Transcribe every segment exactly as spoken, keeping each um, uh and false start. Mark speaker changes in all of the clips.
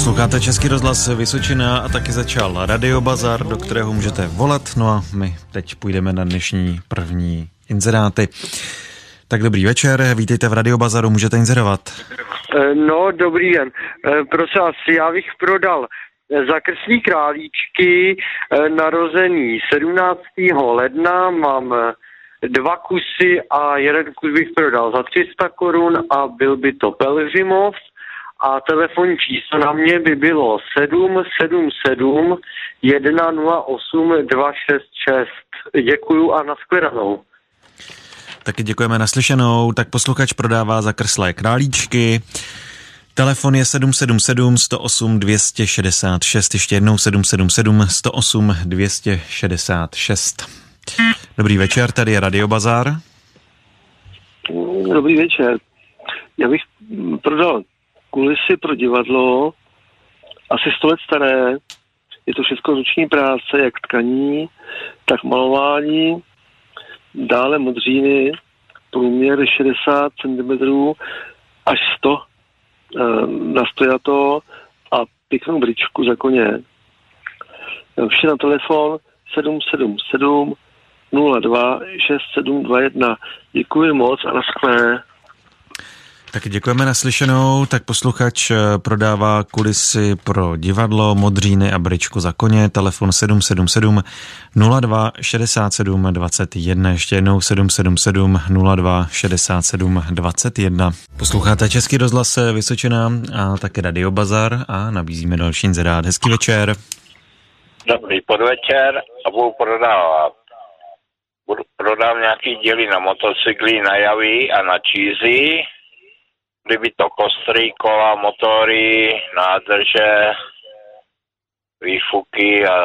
Speaker 1: Posloucháte Český rozhlas Vysočina a taky začal Radiobazar, do kterého můžete volat. No a my teď půjdeme na dnešní první inzeráty. Tak dobrý večer, vítejte v Radiobazaru, můžete inzerovat.
Speaker 2: No, dobrý den. Prosím vás, já bych prodal za krstní králíčky narozený sedmnáctého ledna, mám dva kusy a jeden kus bych prodal za tři sta korun a byl by to Pelhřimov. A telefonní číslo na mě by bylo sedm sedm sedm jedna nula osm dva šest šest. Děkuju a nashledanou.
Speaker 1: Taky děkujeme naslyšenou. Tak posluchač prodává zakrslé králíčky. Telefon je sedm sedm sedm sto osm dvě šedesát šest. Ještě jednou sedm sedm sedm sto osm dvě šedesát šest. Dobrý večer, tady je Radiobazar.
Speaker 3: Dobrý večer. Já bych prodal kulisy pro divadlo, asi sto let staré, je to všechno ruční práce, jak tkaní, tak malování, dále modříny, průměr šedesát centimetrů až sto e, nastojato a pěknou bričku za koně. Vše na telefon sedm sedm sedm nula dva šest sedm dva jedna. Děkuji moc a naschle.
Speaker 1: Tak děkujeme naslyšenou. Tak posluchač prodává kulisy pro divadlo, modříny a bričku za koně. Telefon sedm sedm sedm nula dva šedesát sedm dvacet jedna. Ještě jednou sedm sedm sedm nula dva šedesát sedm dvacet jedna. Posloucháte Český rozhlas Vysočina a také Radiobazar a nabízíme další inzerát. Hezký večer.
Speaker 4: Dobrý podvečer a budu prodávat. Budu prodám nějaký díly na motocykly, na javy a na čízy. Kdyby to kostry, kola, motory, nádrže, výfuky a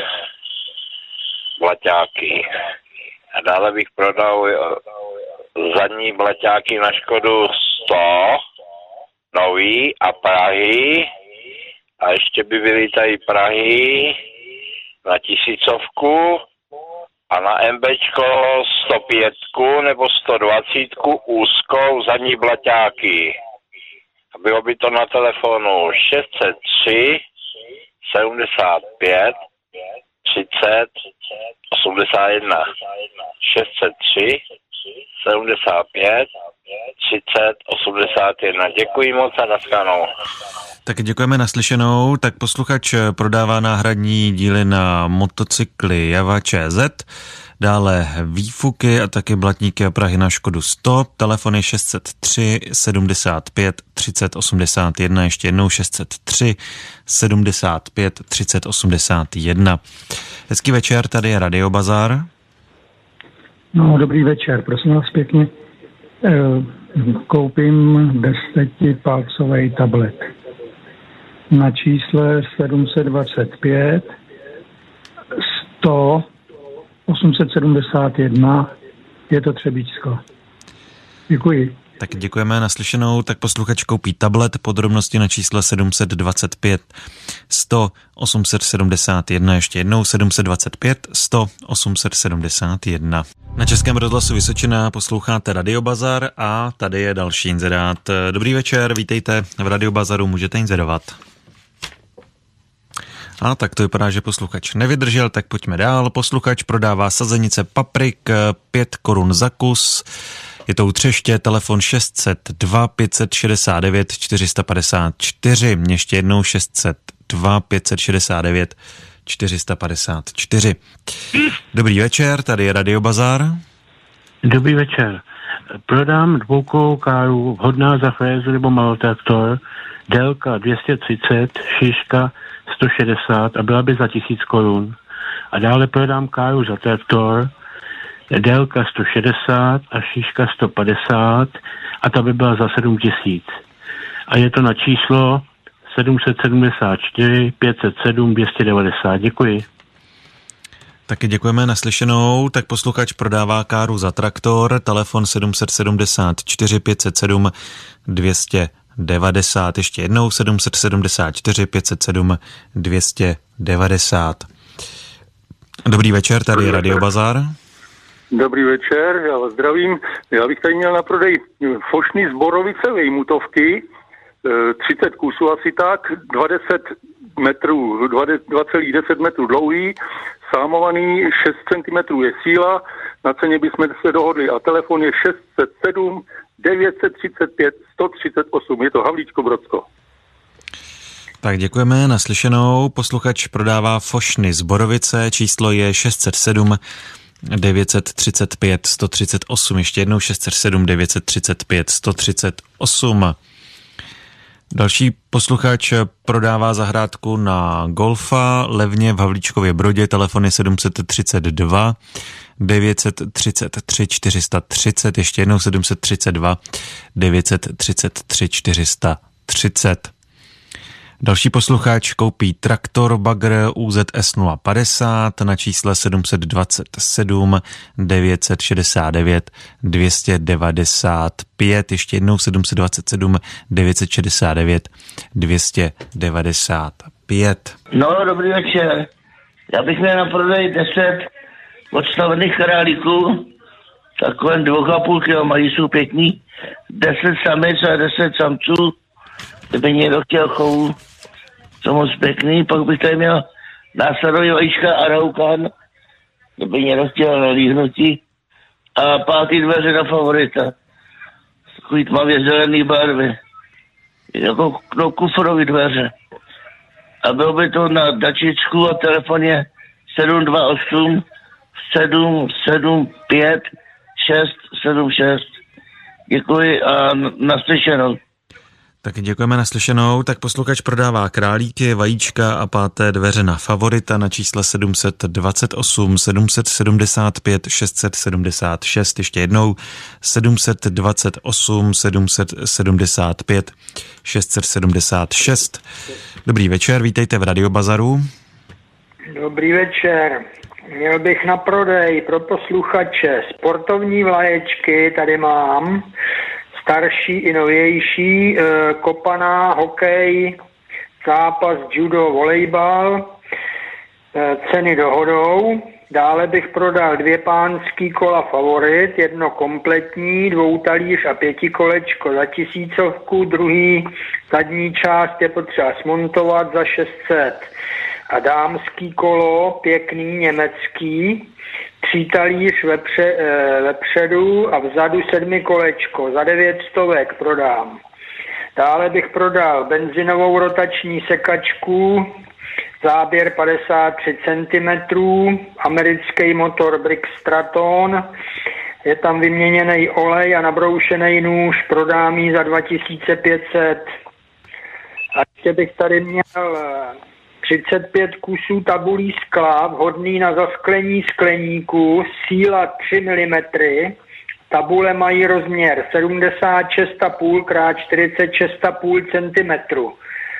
Speaker 4: blaťáky. A dále bych prodal zadní blaťáky na Škodu sto, nový a Prahy. A ještě by byly tady Prahy na tisícovku a na MBčko sto pět nebo sto dvacet úzkou zadní blaťáky. A bylo by to na telefonu šest set tři sedmdesát pět třicet osmdesát jedna. šest set tři sedmdesát pět třicet osmdesát jedna. Děkuji moc a naschledanou.
Speaker 1: Tak děkujeme naslyšenou. Tak posluchač prodává náhradní díly na motocykly Java Č Z, dále výfuky a taky blatníky a Prahy na Škodu sto. Telefon je šest set tři sedmdesát pět třicet osmdesát jedna. Ještě jednou šest set tři sedmdesát pět třicet osmdesát jedna. Hezký večer, tady je Radiobazar.
Speaker 5: No, dobrý večer, prosím vás pěkně. E, koupím desetipalcový tablet na čísle sedm set dvacet pět sto osm set sedmdesát jedna. Je to Třebíčsko. Děkuji.
Speaker 1: Tak děkujeme naslyšenou. Tak posluchač koupí tablet, podrobnosti na čísle sedm set dvacet pět sto osm set sedmdesát jedna. Ještě jednou sedm set dvacet pět sto osm set sedmdesát jedna. Na Českém rozhlasu Vysočina posloucháte Radiobazar a tady je další inzerát. Dobrý večer, vítejte v Radiobazaru, můžete inzerovat. A tak to vypadá, že posluchač nevydržel, tak pojďme dál. Posluchač prodává sazenice paprik, pět korun za kus. Je to u Třeště, telefon šest set dva pět set šedesát devět čtyři padesát čtyři. Ještě jednou šest set dva pět set šedesát devět čtyři padesát čtyři. Dobrý večer, tady je Radiobazar.
Speaker 6: Dobrý večer. Prodám dvoukolovou káru, vhodná za frézu nebo malotraktor, délka dvě stě třicet, šířka sto šedesát a byla by za tisíc korun. A dále prodám káru za traktor, délka sto šedesát a šířka sto padesát a ta by byla za sedm tisíc. A je to na číslo sedm set sedmdesát čtyři pět set sedm dvě stě devadesát. Děkuji.
Speaker 1: Taky děkujeme naslyšenou. Tak posluchač prodává káru za traktor, telefon sedm set sedmdesát čtyři pět set sedm dvě stě devadesát. Ještě jednou sedm set sedmdesát čtyři pět set sedm dvě stě devadesát. Dobrý večer, tady je Radiobazar.
Speaker 7: Dobrý večer, já vás zdravím. Já bych tady měl na prodej fošný z Borovice vejmutovky, třicet kusů asi tak, dvacet metrů, dva celá deset metrů dlouhý, sámovaný, šest centimetrů je síla, na ceně bychom se dohodli a telefon je šest set sedm, devět set třicet pět, sto třicet osm, je to Havlíčko Brodsko.
Speaker 1: Tak děkujeme, naslyšenou. Posluchač prodává fošny z Borovice, číslo je šest set sedm, devět set třicet pět, sto třicet osm, ještě jednou šest set sedm, devět set třicet pět, sto třicet osm. Další posluchač prodává zahrádku na golfa levně v Havlíčkově Brodě, telefon je sedm set třicet dva, devět set třicet tři, čtyři sta třicet, ještě jednou sedm set třicet dva, devět set třicet tři, čtyři sta třicet. Další posluchač koupí traktor Bagr U Z S nula padesát na čísle sedm set dvacet sedm, devět set šedesát devět, dvě stě devadesát pět, ještě jednou sedm set dvacet sedm, devět set šedesát devět, dvě stě devadesát pět.
Speaker 8: No, dobrý večer. Já bych měl na prodej deset odstavených králíků, takové dvou a půl kilo, mají jsou pěkný, deset samic a deset samců, kdyby někdo chtěl chovu, to moc pěkný, pak bych tady měl následový vajíčka a raukan, kdyby někdo chtěl na líhnutí, a pátý dveře na Favorita, takový tmavě zelený barvy, jako no, kufrový dveře. A bylo by to na dačičku a telefon je sedm dva osm, sedm sedm pět, šest sedm šest. Děkuji a naslyšenou.
Speaker 1: Tak děkujeme naslyšenou. Tak posluchač prodává králíky, vajíčka a páté dveře na Favorita na čísle sedm set dvacet osm, sedm set sedmdesát pět, šest set sedmdesát šest. Ještě jednou sedm set dvacet osm, sedm set sedmdesát pět, šest set sedmdesát šest. Dobrý večer, vítejte v Radiobazaru.
Speaker 9: Dobrý večer. Měl bych na prodej pro posluchače sportovní vlaječky, tady mám, starší i novější, kopaná, hokej, zápas, judo, volejbal, ceny dohodou. Dále bych prodal dvě pánský kola Favorit, jedno kompletní, dvoutalíř a pětikolečko za tisícovku, druhý zadní část je potřeba smontovat za šest set. A dámský kolo, pěkný, německý, třítalíř vepře, vepředu a vzadu sedmi kolečko, za devět stovek prodám. Dále bych prodal benzinovou rotační sekačku, záběr padesát tři centimetrů, americký motor Briggs Straton, je tam vyměněný olej a nabroušený nůž, prodám ji za dva tisíce pět set. A ještě bych tady měl třicet pět kusů tabulí skla, vhodný na zasklení skleníku, síla tři milimetry, tabule mají rozměr sedmdesát šest celá pět krát čtyřicet šest celá pět centimetru.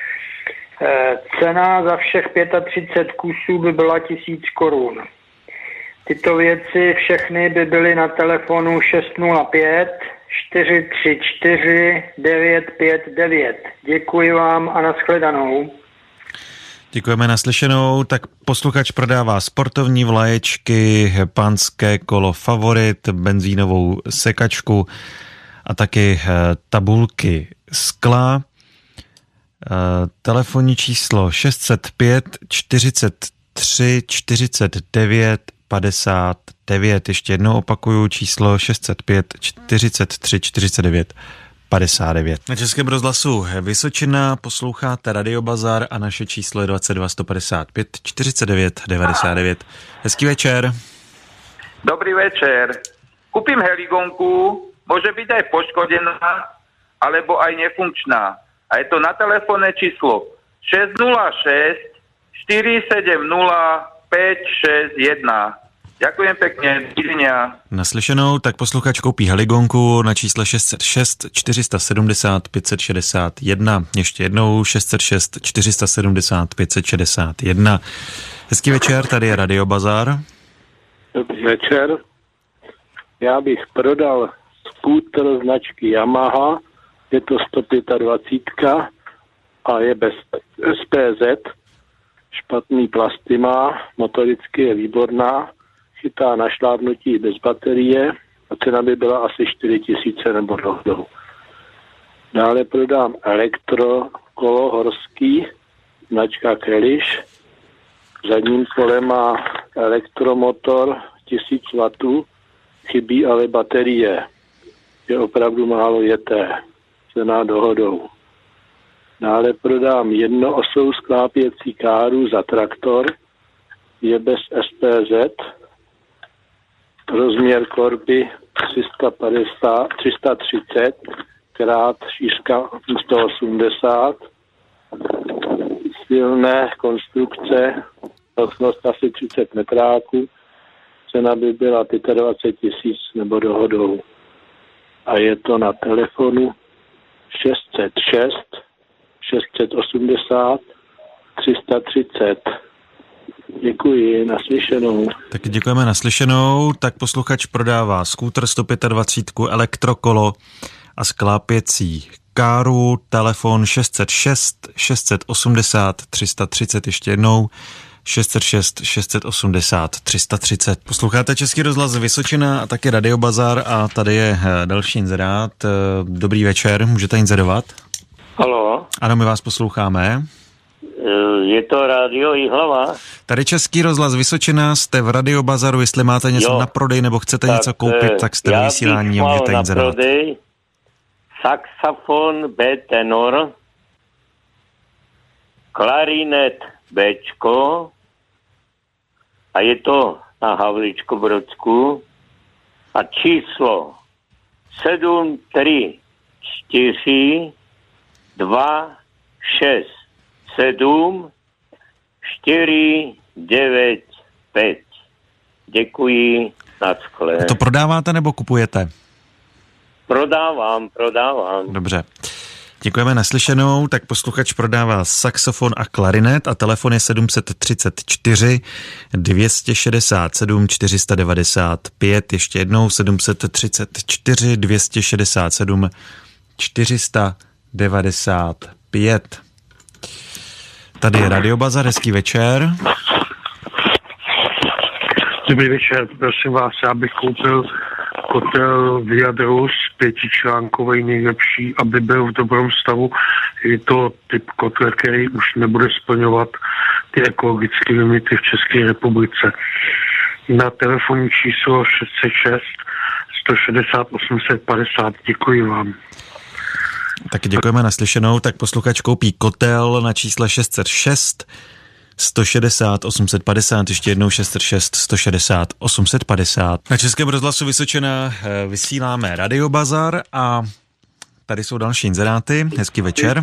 Speaker 9: Cena za všech třicet pět kusů by byla tisíc korun. Tyto věci všechny by byly na telefonu šest nula pět, čtyři tři čtyři, devět pět devět. Děkuji vám a nashledanou.
Speaker 1: Děkujeme naslyšenou. Tak posluchač prodává sportovní vlaječky, pánské kolo Favorit, benzínovou sekačku a taky tabulky skla. Telefonní číslo šest set pět, čtyřicet tři, čtyřicet devět, padesát devět. Ještě jednou opakuju číslo šest set pět, čtyřicet tři, čtyřicet devět, padesát devět. Na Českém rozhlasu Vysočina posloucháte Radiobazar a naše číslo je dvacet dva sto padesát pět, čtyřicet devět, devadesát devět. Hezký večer.
Speaker 10: Dobrý večer. Kúpim heligonku, môže byť aj poškodená, alebo aj nefunkčná. A je to na telefónne číslo šesť nula šesť, štyri sedem nula, päť šesť jeden. Ďakujem pekne, videnia.
Speaker 1: Naslyšenou, tak posluchač koupí heligonku na čísle šest set šest, čtyři sedmdesát, pět set šedesát jedna. Ještě jednou šest set šest, čtyři sedmdesát, pět set šedesát jedna. Hezký večer, tady je Radiobazar.
Speaker 3: Dobrý večer. Já bych prodal skútr značky Yamaha, je to sto dvacet pět a je bez S P Z, špatný plasty má, motoricky je výborná, chytá na šlápnutí bez baterie a cena by byla asi čtyři tisíce nebo dohodou. Dále prodám elektrokolo horský, značka Keliš. V zadním kole má elektromotor tisíc wattů, chybí ale baterie. Je opravdu málo jeté, cena dohodou. Dále prodám jednoosou sklápěcí káru za traktor, je bez S P Z, rozměr korby tři sta padesát, tři sta třicet krát šířka sto osmdesát, silné konstrukce, hmotnost asi třicet metráků, cena by byla dvacet pět tisíc nebo dohodou. A je to na telefonu šest set šest, šest set osmdesát, tři sta třicet. Děkuji, naslyšenou.
Speaker 1: Tak děkujeme naslyšenou. Tak posluchač prodává skútr sto dvacet pět, elektrokolo a sklápěcí káru, telefon šest set šest, šest set osmdesát, tři sta třicet, ještě jednou šest set šest, šest set osmdesát, tři sta třicet. Posloucháte Český rozhlas Vysočina a taky Radio Bazar a tady je další inzerát. Dobrý večer, můžete inzerovat?
Speaker 11: Haló.
Speaker 1: Ano, my vás posloucháme.
Speaker 11: Je to rádio Jihlava?
Speaker 1: Tady Český rozhlas Vysočina, jste v Radio Bazaru, jestli máte něco jo. na prodej nebo chcete tak, něco koupit, tak jste v vysílání a můžete inzerovat. Já bych mal na prodej saxofon B tenor, klarinet Bčko a je to na Havlíčko-Brodsku a číslo sedm tři čtyři dva šest sedm čtyři devět pět. Děkuji, nachle. To prodáváte nebo kupujete?
Speaker 11: Prodávám, prodávám.
Speaker 1: Dobře. Děkujeme naslyšenou. Tak posluchač prodává saxofon a klarinet a telefon je sedm set třicet čtyři, dvě stě šedesát sedm, čtyři sta devadesát pět. Ještě jednou sedm set třicet čtyři, dvě stě šedesát sedm, čtyři sta devadesát pět. Tady je Radio Bazar, hezký večer.
Speaker 6: Dobrý večer, prosím vás, já bych koupil kotel Viadrus, pětičlánkovej nejlepší, aby byl v dobrém stavu. Je to typ kotle, který už nebude splňovat ty ekologické limity v České republice. Na telefonní číslo šest set šest, sto šedesát, osm set padesát. Děkuji vám.
Speaker 1: Taky děkujeme naslyšenou. Tak posluchač koupí kotel na čísle šest set šest, sto šedesát, osm set padesát, ještě jednou šest set šest, sto šedesát, osm set padesát. Na Českém rozhlasu Vysočina vysíláme Radio Bazar a tady jsou další inzeráty. Hezký večer.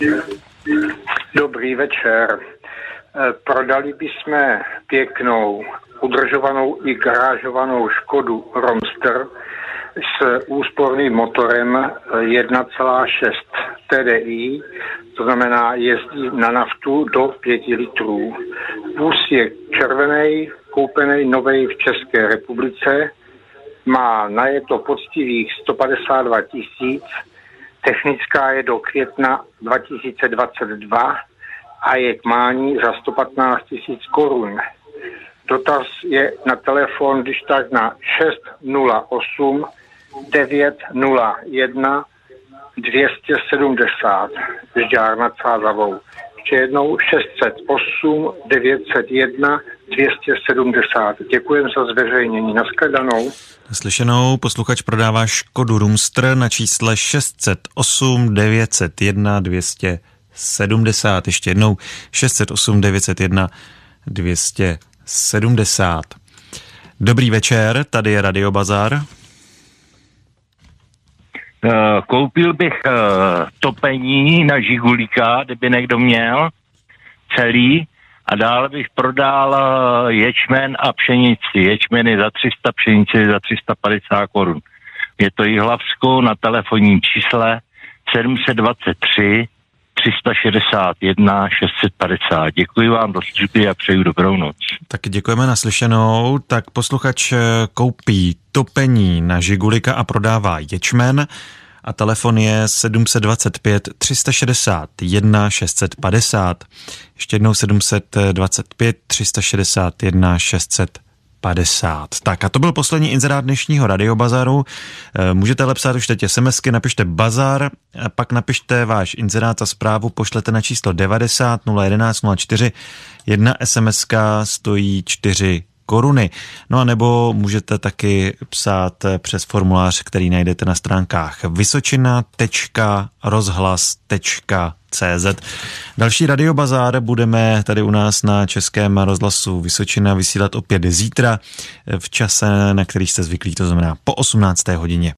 Speaker 9: Dobrý večer. Prodali bychom pěknou, udržovanou i garážovanou Škodu Romster s úsporným motorem jedna celá šest T D I, to znamená jezdí na naftu do pěti litrů. Vůz je červený, koupený novej v České republice, má najeto poctivých sto padesát dva tisíc, technická je do května dva tisíce dvacet dva a je k mání za sto patnáct tisíc korun. Dotaz je na telefon, když tak na šest nula osm devět nula jedna dvě stě sedmdesát Žďár nad Sázavou. Ještě jednou šest set osm devět set jedna dvě stě sedmdesát. Děkujem za zveřejnění. Naschledanou.
Speaker 1: Naslyšenou. Posluchač prodává Škodu Roomster na čísle šest set osm devět set jedna dvě stě sedmdesát. Ještě jednou šest set osm devět set jedna dvě stě sedmdesát. Dobrý večer, tady je Radio Bazar.
Speaker 12: Uh, koupil bych uh, topení na Žigulíka, kdyby někdo měl, celý, a dále bych prodal uh, ječmen a pšenici. Ječmeny za tři sta, pšenici za tři sta padesát korun. Je to Jihlavsko na telefonním čísle sedm set dvacet tři, tři sta šedesát jedna, šest set padesát. Děkuji vám do služby a přeju dobrou noc.
Speaker 1: Tak děkujeme naslyšenou. Tak posluchač koupí topení na Žigulika a prodává ječmen a telefon je sedm set dvacet pět, tři sta šedesát jedna, šest set padesát. Ještě jednou sedm set dvacet pět, tři sta šedesát jedna, šest set padesát. Tak a to byl poslední inzerát dnešního Radiobazaru. Můžete ale psát už teď SMSky, napište bazar, pak napište váš inzerát a zprávu, pošlete na číslo devadesát nula jedenáct nula čtyři. Jedna SMSka stojí čtyři koruny. No a nebo můžete taky psát přes formulář, který najdete na stránkách vysočina tečka rozhlas tečka cé zet. Další Radiobazár budeme tady u nás na Českém rozhlasu Vysočina vysílat opět zítra v čase, na který jste zvyklí, to znamená po osmnácté hodině.